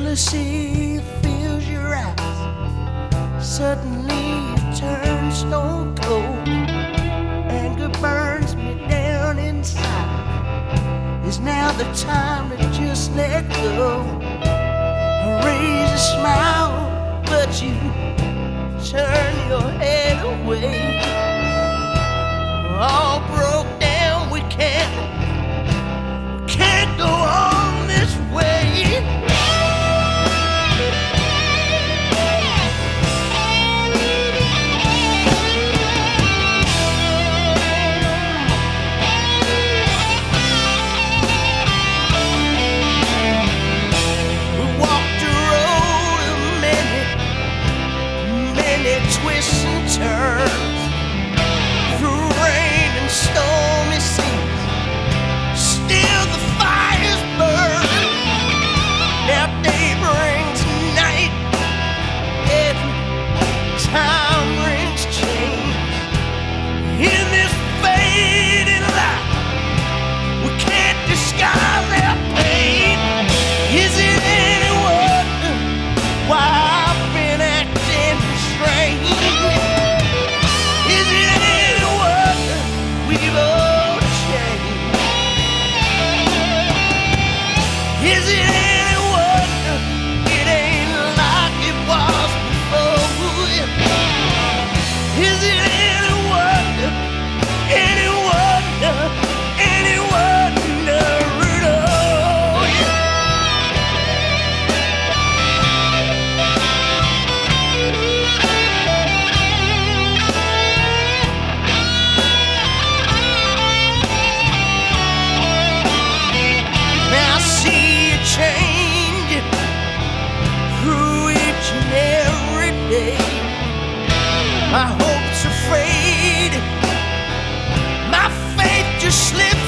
Jealousy fills your eyes. Suddenly you turn stone cold. Anger burns me down inside. Is now the time to just let go? I raise a smile, but you turn your head away. We're all broke down, we can't go on this way. Twists and turns through rain and stormy seas. Still the fires burn. Now day brings night, and time brings change. In this fading light, we can't disguise our pain. Is it any wonder why I've been acting strange? Is it any wonder we've all changed? Is it any wonder it ain't like it was before? Is it any wonder, any wonder, any wonder at all? Now I see you change through each and every day. My hopes are fading, my faith just slips